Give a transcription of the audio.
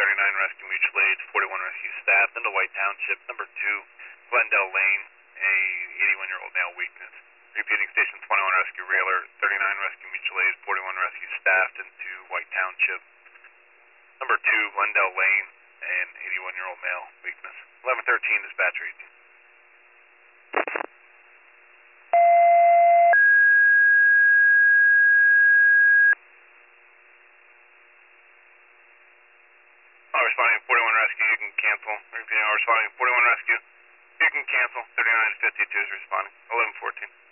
39 Rescue Mutual Aid, 41 Rescue Staff, into White Township. Number 2, Glendale Lane, a 81-year-old male weakness. Repeating station 21 Rescue Railer, 39 Rescue Mutual Aid, 41 Rescue Staff, into White Township. Number 2, Glendale Lane, an 81-year-old male weakness. 1113, dispatch reading. Responding to 41 Rescue, you can cancel. Repeating, responding to 41 Rescue, you can cancel. 3952 is responding. 1114.